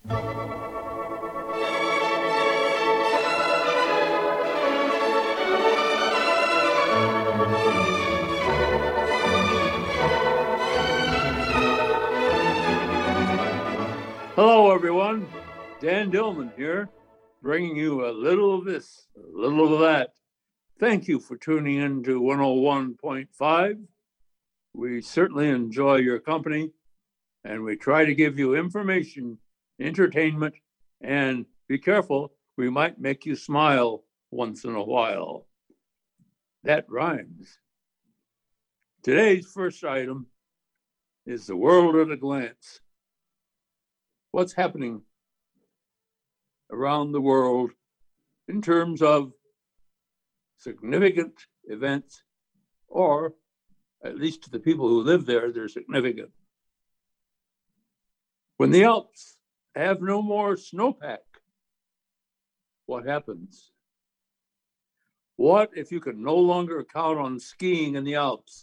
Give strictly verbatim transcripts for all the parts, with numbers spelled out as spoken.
Hello, everyone. Dan Dillman here, bringing you a little of this, a little of that. Thank you for tuning in to one oh one point five. We certainly enjoy your company, and we try to give you information, entertainment, and be careful, we might make you smile once in a while. That rhymes. Today's first item is the world at a glance. What's happening around the world in terms of significant events, or at least to the people who live there, they're significant. When the Alps have no more snowpack, what happens? What if you can no longer count on skiing in the Alps?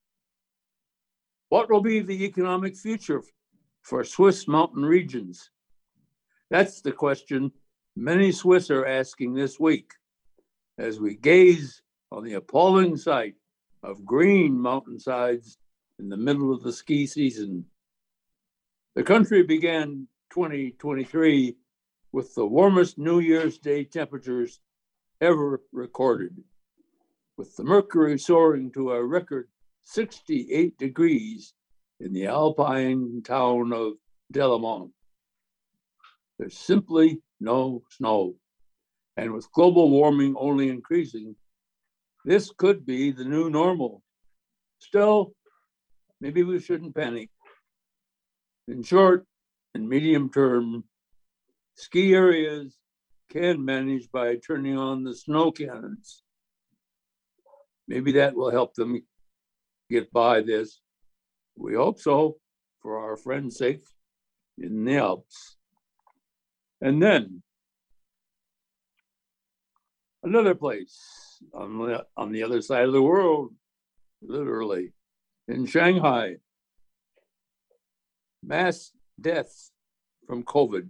What will be the economic future for Swiss mountain regions? That's the question many Swiss are asking this week as we gaze on the appalling sight of green mountainsides in the middle of the ski season. The country began twenty twenty-three with the warmest New Year's Day temperatures ever recorded, with the mercury soaring to a record sixty-eight degrees in the alpine town of Delémont. There's simply no snow. And with global warming only increasing, this could be the new normal. Still, maybe we shouldn't panic. In short and medium term, ski areas can manage by turning on the snow cannons. Maybe that will help them get by this. We hope so, for our friends' sake in the Alps. And then another place on the, on the other side of the world, literally, in Shanghai, mass deaths from COVID.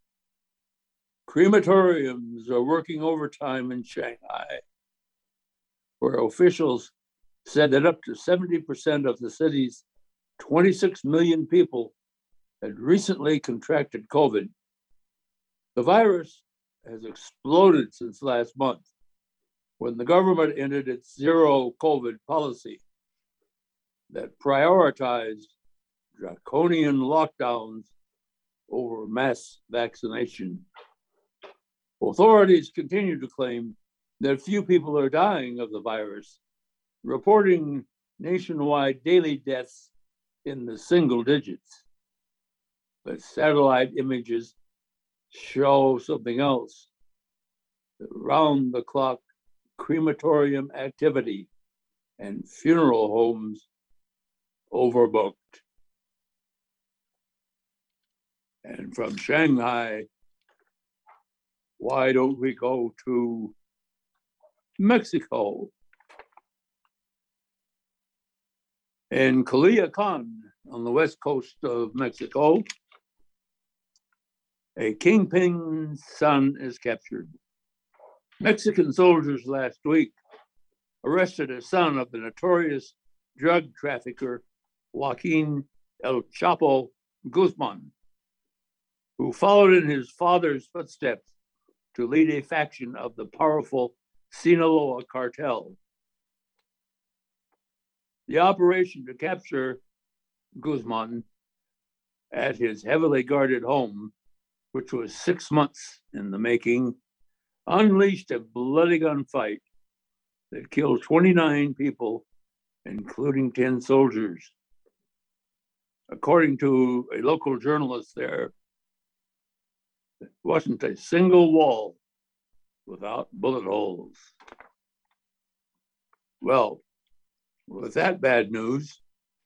Crematoriums are working overtime in Shanghai, where officials said that up to seventy percent of the city's twenty-six million people had recently contracted COVID. The virus has exploded since last month, when the government ended its zero COVID policy that prioritized draconian lockdowns over mass vaccination. Authorities continue to claim that few people are dying of the virus, reporting nationwide daily deaths in the single digits. But satellite images show something else. Round the clock crematorium activity and funeral homes overbooked. And from Shanghai, why don't we go to Mexico? In Culiacan, on the west coast of Mexico, a kingpin's son is captured. Mexican soldiers last week arrested a son of the notorious drug trafficker Joaquin El Chapo Guzman, who followed in his father's footsteps to lead a faction of the powerful Sinaloa cartel. The operation to capture Guzman at his heavily guarded home, which was six months in the making, unleashed a bloody gunfight that killed twenty-nine people, including ten soldiers. According to a local journalist there, there wasn't a single wall without bullet holes. Well, with that bad news,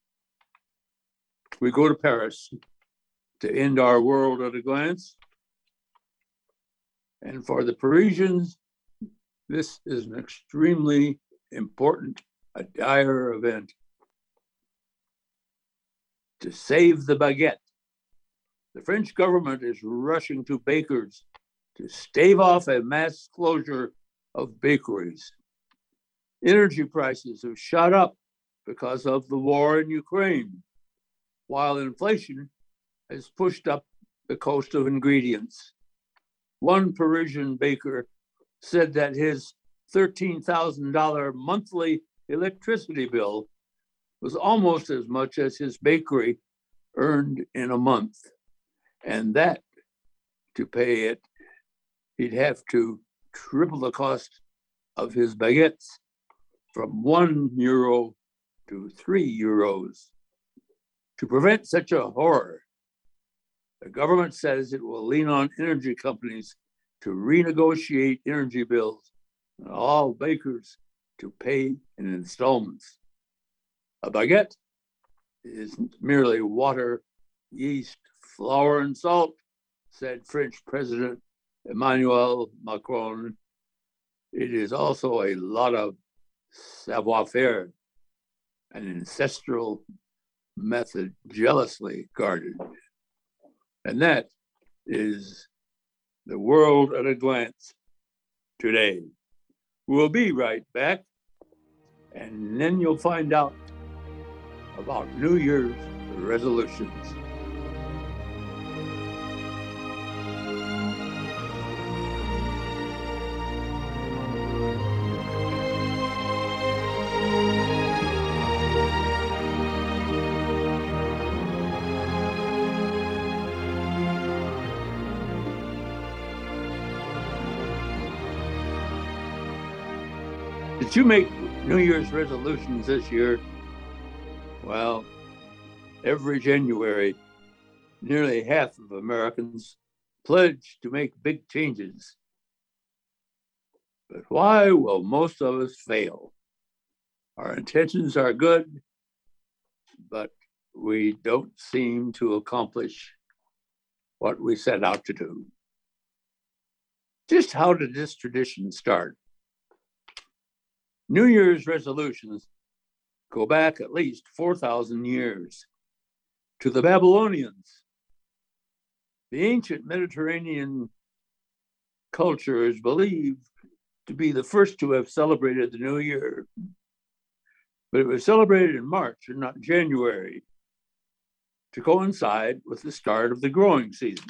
we go to Paris to end our world at a glance. And for the Parisians, this is an extremely important, a dire event. To save the baguette, The French government is rushing to bakers to stave off a mass closure of bakeries. Energy prices have shot up because of the war in Ukraine, while inflation has pushed up the cost of ingredients. One Parisian baker said that his thirteen thousand dollars monthly electricity bill was almost as much as his bakery earned in a month. And that, to pay it, he'd have to triple the cost of his baguettes from one euro to three euros. To prevent such a horror, the government says it will lean on energy companies to renegotiate energy bills and all bakers to pay in installments. A baguette isn't merely water, yeast, flour, and salt, said French President Emmanuel Macron. It is also a lot of savoir-faire, an ancestral method jealously guarded. And that is the world at a glance today. We'll be right back, and then you'll find out about New Year's resolutions. Did you make New Year's resolutions this year? Well, every January, nearly half of Americans pledge to make big changes. But why will most of us fail? Our intentions are good, but we don't seem to accomplish what we set out to do. Just how did this tradition start? New Year's resolutions go back at least four thousand years to the Babylonians. The ancient Mediterranean culture is believed to be the first to have celebrated the New Year, but it was celebrated in March and not January to coincide with the start of the growing season.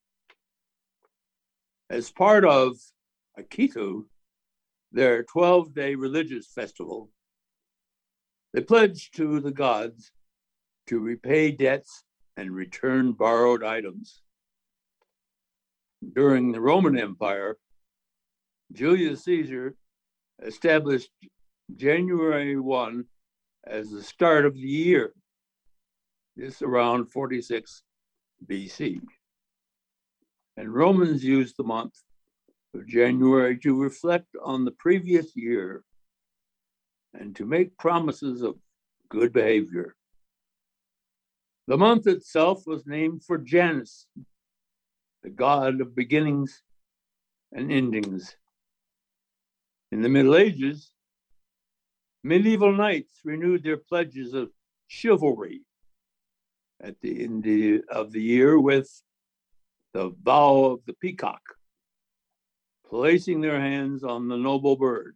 As part of Akitu, their twelve-day religious festival, they pledged to the gods to repay debts and return borrowed items. During the Roman Empire, Julius Caesar established January first as the start of the year, this around forty-six B C. And Romans used the month of January to reflect on the previous year and to make promises of good behavior. The month itself was named for Janus, the god of beginnings and endings. In the Middle Ages, medieval knights renewed their pledges of chivalry at the end of the year with the vow of the peacock, placing their hands on the noble bird.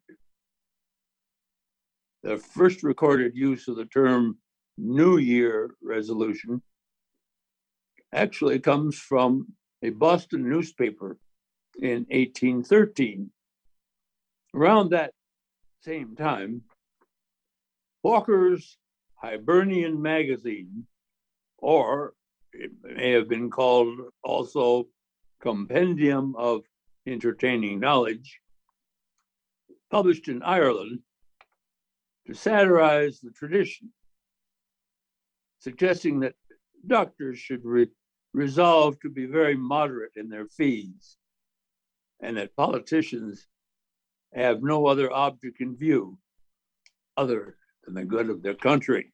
The first recorded use of the term New Year resolution actually comes from a Boston newspaper in eighteen thirteen. Around that same time, Hawker's Hibernian Magazine, or it may have been called also Compendium of Entertaining Knowledge, published in Ireland to satirize the tradition, suggesting that doctors should re- resolve to be very moderate in their fees and that politicians have no other object in view other than the good of their country.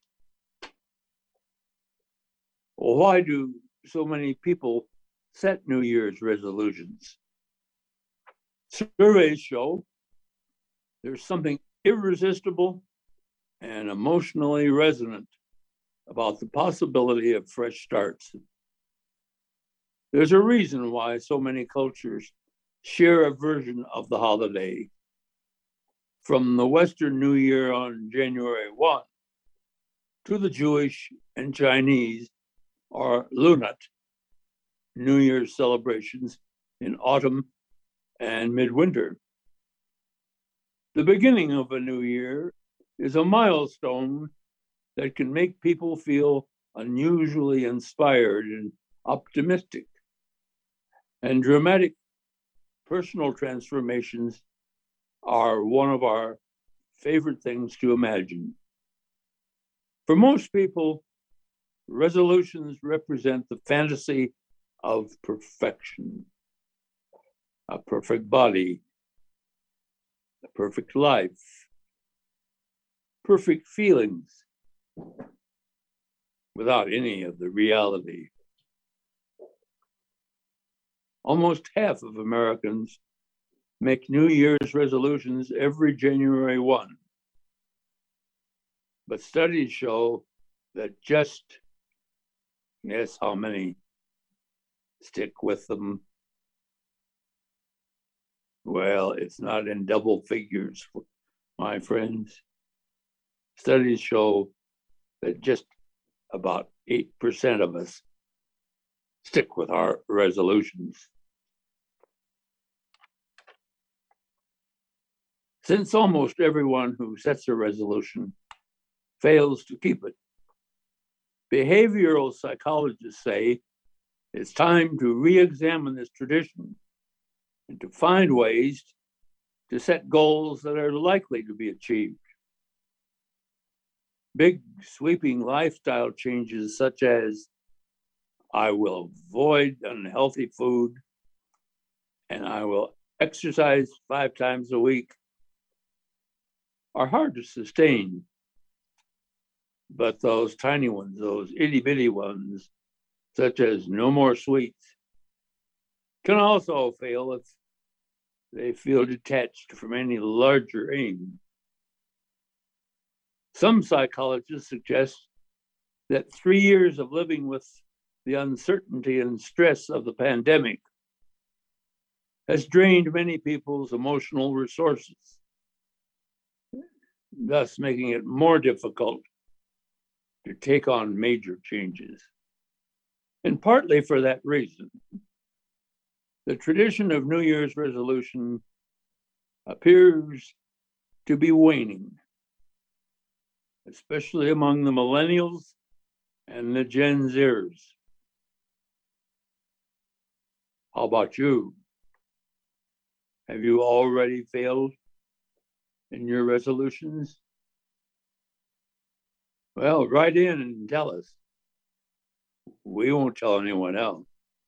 Well, why do so many people set New Year's resolutions? Surveys show there's something irresistible and emotionally resonant about the possibility of fresh starts. There's a reason why so many cultures share a version of the holiday. From the Western New Year on January first to the Jewish and Chinese or Lunat New Year's celebrations in autumn and midwinter. The beginning of a new year is a milestone that can make people feel unusually inspired and optimistic. And dramatic personal transformations are one of our favorite things to imagine. For most people, resolutions represent the fantasy of perfection, a perfect body, a perfect life, perfect feelings, without any of the reality. Almost half of Americans make New Year's resolutions every January first. But studies show that just, guess how many stick with them? Well, it's not in double figures, my friends. Studies show that just about eight percent of us stick with our resolutions. Since almost everyone who sets a resolution fails to keep it, behavioral psychologists say it's time to re-examine this tradition and to find ways to set goals that are likely to be achieved. Big sweeping lifestyle changes such as I will avoid unhealthy food and I will exercise five times a week are hard to sustain. But those tiny ones, those itty bitty ones, such as no more sweets, can also fail if they feel detached from any larger aim. Some psychologists suggest that three years of living with the uncertainty and stress of the pandemic has drained many people's emotional resources, thus making it more difficult to take on major changes. And partly for that reason, the tradition of New Year's resolution appears to be waning, especially among the millennials and the Gen Zers. How about you? Have you already failed in your resolutions? Well, write in and tell us. We won't tell anyone else.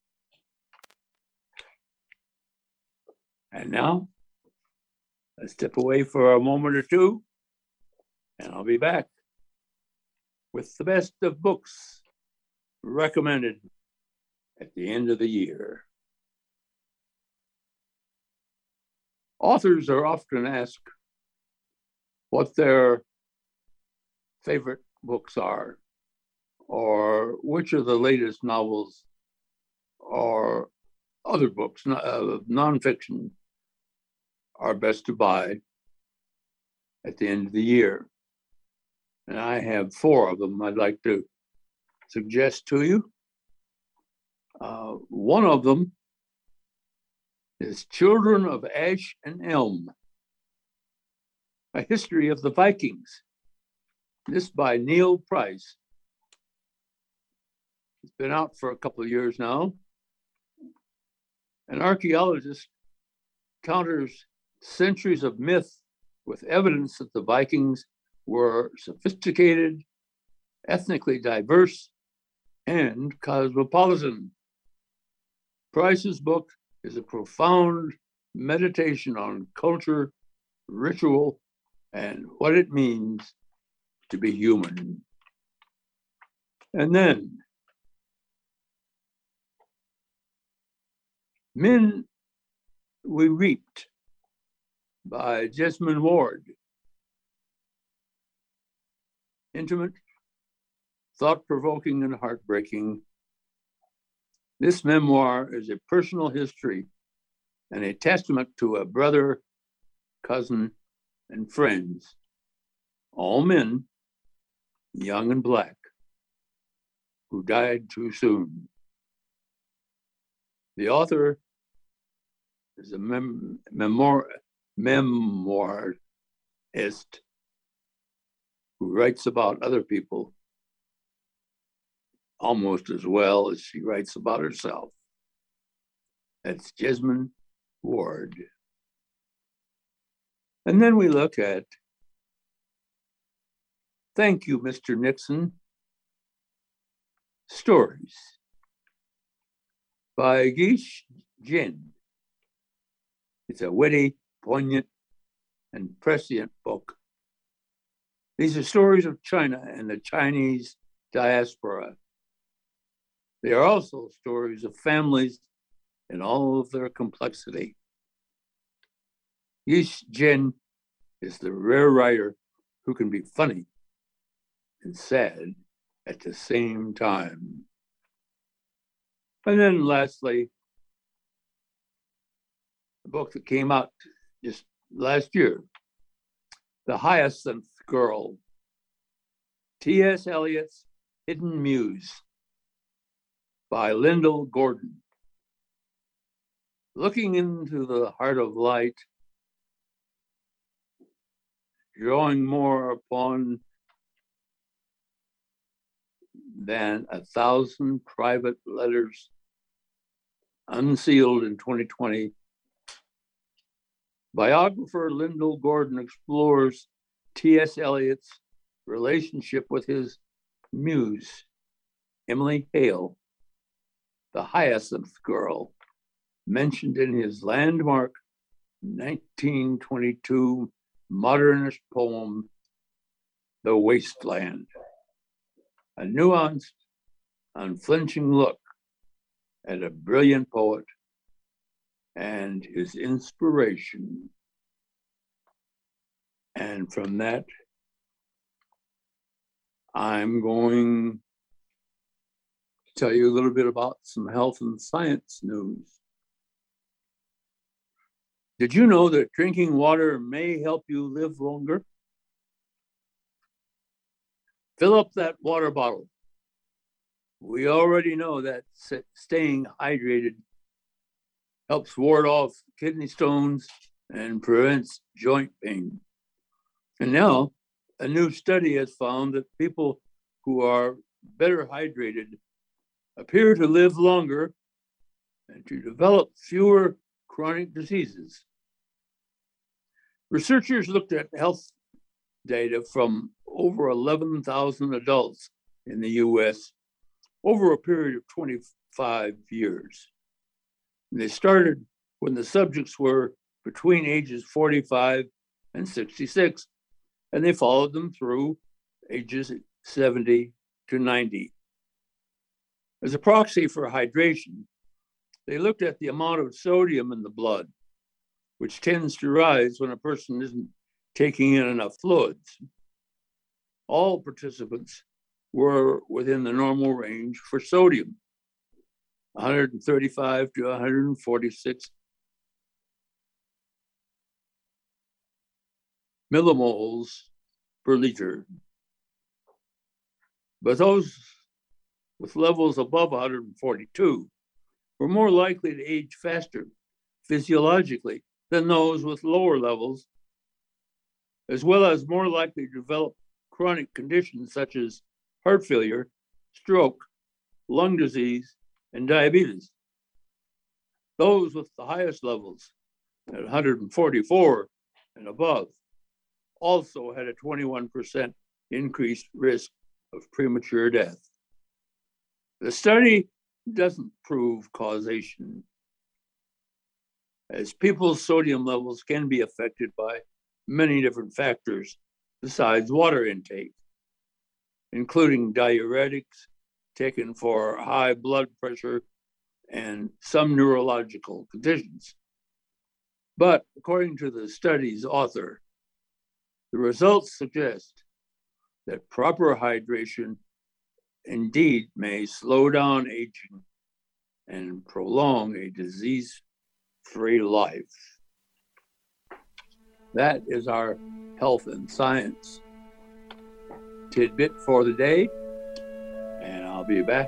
And now, let's step away for a moment or two, and I'll be back with the best of books recommended at the end of the year. Authors are often asked what their favorite books are, or which of the latest novels or other books, uh, nonfiction, are best to buy at the end of the year. And I have four of them I'd like to suggest to you. Uh, one of them is Children of Ash and Elm, A History of the Vikings. This by Neil Price. It's been out for a couple of years now. An archaeologist counters centuries of myth with evidence that the Vikings were sophisticated, ethnically diverse, and cosmopolitan. Price's book is a profound meditation on culture, ritual, and what it means to be human. And then, Men We Reaped by Jesmyn Ward. Intimate, thought-provoking, and heartbreaking. This memoir is a personal history and a testament to a brother, cousin, and friends, all men, young and black, who died too soon. The author is a mem- memor- memoirist who writes about other people almost as well as she writes about herself. That's Jesmyn Ward. And then we look at Thank You, Mister Nixon, Stories by Gish Jin. It's a witty, poignant, and prescient book. These are stories of China and the Chinese diaspora. They are also stories of families in all of their complexity. Gish Jin is the rare writer who can be funny and sad at the same time. And then lastly, a book that came out just last year, The Hyacinth Girl, T S Eliot's Hidden Muse by Lyndall Gordon. Looking into the heart of light, drawing more upon than a thousand private letters unsealed in twenty twenty, biographer Lyndall Gordon explores T S Eliot's relationship with his muse, Emily Hale, the Hyacinth Girl, mentioned in his landmark nineteen twenty-two modernist poem, The Wasteland, a nuanced, unflinching look at a brilliant poet and his inspiration. And from that, I'm going to tell you a little bit about some health and science news. Did you know that drinking water may help you live longer? Fill up that water bottle. We already know that staying hydrated helps ward off kidney stones and prevents joint pain. And now, a new study has found that people who are better hydrated appear to live longer and to develop fewer chronic diseases. Researchers looked at health data from over eleven thousand adults in the U S over a period of twenty-five years. And they started when the subjects were between ages forty-five and sixty-six, and they followed them through ages seventy to ninety. As a proxy for hydration, they looked at the amount of sodium in the blood, which tends to rise when a person isn't taking in enough fluids. All participants were within the normal range for sodium, one thirty-five to one forty-six millimoles per liter. But those with levels above one forty-two were more likely to age faster physiologically than those with lower levels, as well as more likely to develop chronic conditions such as heart failure, stroke, lung disease, and diabetes. Those with the highest levels at one forty-four and above also had a twenty-one percent increased risk of premature death. The study doesn't prove causation, as people's sodium levels can be affected by many different factors besides water intake, including diuretics taken for high blood pressure and some neurological conditions. But according to the study's author, the results suggest that proper hydration indeed may slow down aging and prolong a disease-free life. That is our health and science tidbit for the day, and I'll be back.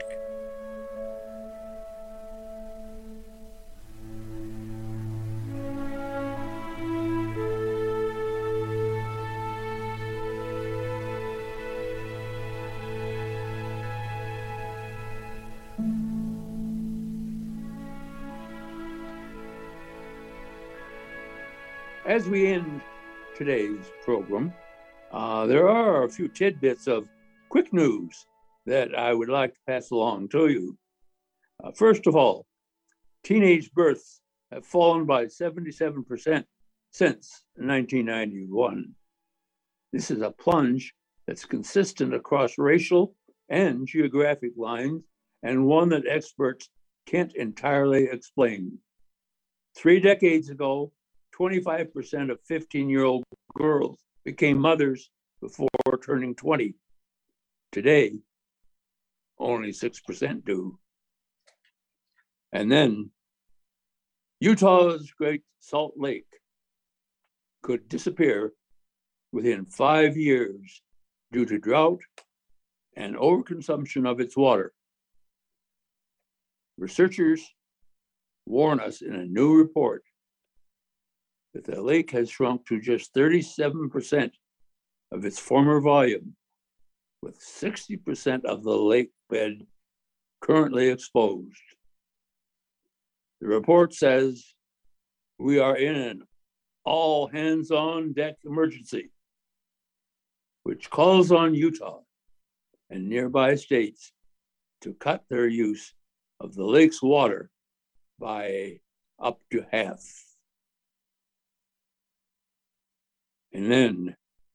As we end today's program, uh, there are a few tidbits of quick news that I would like to pass along to you. Uh, first of all, teenage births have fallen by seventy-seven percent since nineteen ninety-one. This is a plunge that's consistent across racial and geographic lines, and one that experts can't entirely explain. Three decades ago, twenty-five percent of fifteen-year-old girls became mothers before turning twenty. Today, only six percent do. And then, Utah's Great Salt Lake could disappear within five years due to drought and overconsumption of its water. Researchers warn us in a new report that the lake has shrunk to just thirty-seven percent of its former volume, with sixty percent of the lake bed currently exposed. The report says we are in an all hands on deck emergency, which calls on Utah and nearby states to cut their use of the lake's water by up to half. And then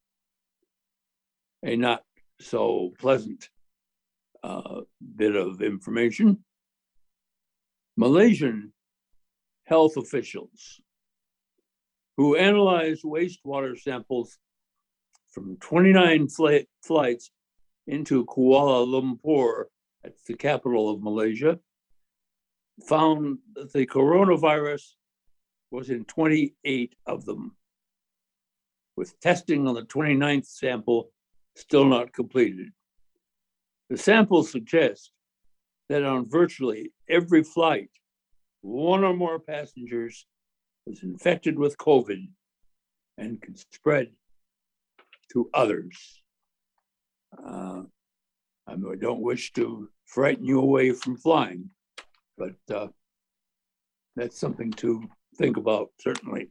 a not so pleasant uh, bit of information. Malaysian health officials who analyzed wastewater samples from twenty-nine fl- flights into Kuala Lumpur, that's the capital of Malaysia, found that the coronavirus was in twenty-eight of them, with testing on the twenty-ninth sample still not completed. The samples suggest that on virtually every flight, one or more passengers was infected with COVID and could spread to others. Uh, I don't wish to frighten you away from flying, but uh, that's something to think about, certainly.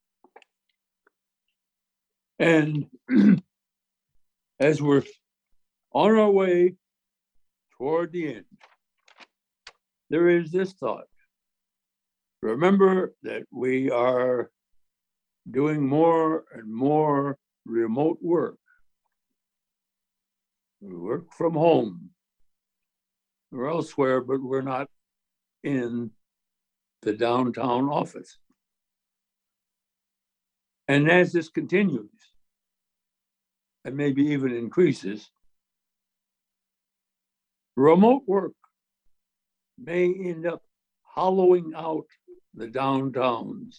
And as we're on our way toward the end, there is this thought. Remember that we are doing more and more remote work. We work from home or elsewhere, but we're not in the downtown office. And as this continues, and maybe even increases, remote work may end up hollowing out the downtowns.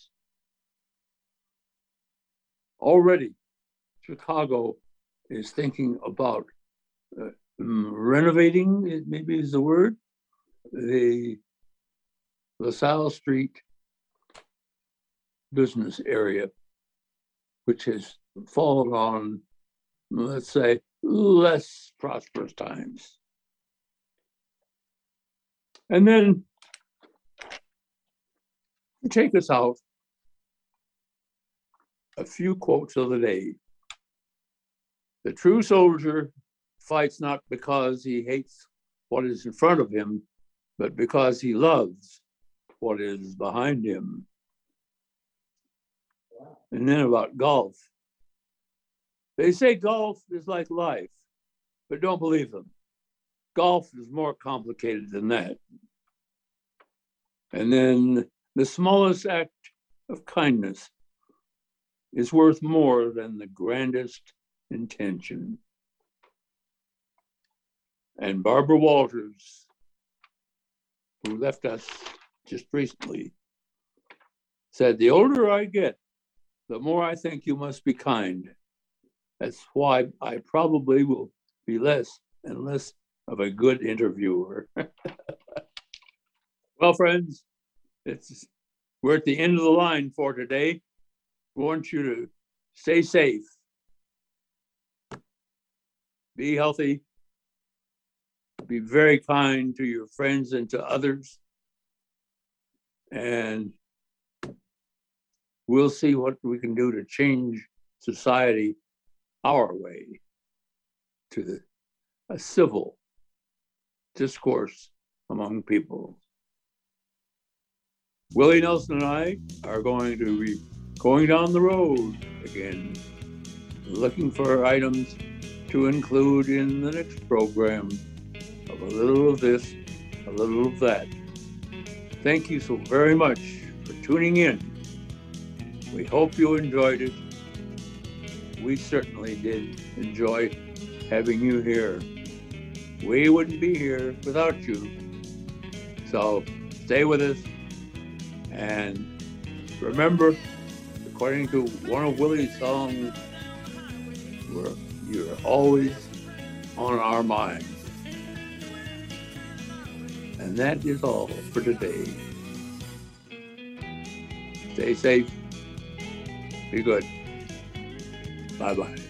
Already, Chicago is thinking about uh, renovating, maybe is the word, the LaSalle Street business area, which has fallen on, let's say, less prosperous times. And then to take us out, a few quotes of the day. The true soldier fights not because he hates what is in front of him, but because he loves what is behind him. And then about golf. They say golf is like life, but don't believe them. Golf is more complicated than that. And then the smallest act of kindness is worth more than the grandest intention. And Barbara Walters who left us just recently, said, "The older I get, the more I think you must be kind. That's why I probably will be less and less of a good interviewer." Well, friends, it's we're at the end of the line for today. We want you to stay safe, be healthy, be very kind to your friends and to others, and we'll see what we can do to change society our way to the, a civil discourse among people. Willie Nelson and I are going to be going down the road again, looking for items to include in the next program of a little of this, a little of that. Thank you so very much for tuning in. We hope you enjoyed it. We certainly did enjoy having you here. We wouldn't be here without you. So stay with us. And remember, according to one of Willie's songs, we're, you're always on our minds. And that is all for today. Stay safe. Be good. Bye-bye.